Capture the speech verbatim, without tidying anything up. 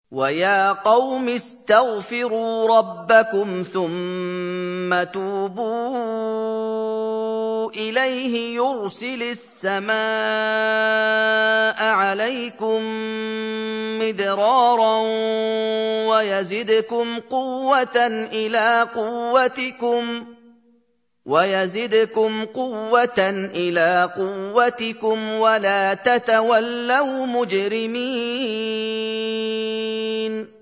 وَيَا قَوْمِ اسْتَغْفِرُوا رَبَّكُمْ ثُمَّ تُوبُوا إِلَيْهِ يُرْسِلِ السَّمَاءَ عَلَيْكُم مِّدْرَارًا وَيَزِدْكُمْ قُوَّةً إِلَىٰ قُوَّتِكُمْ وَلَا تَتَوَلَّوْا مُجْرِمِينَ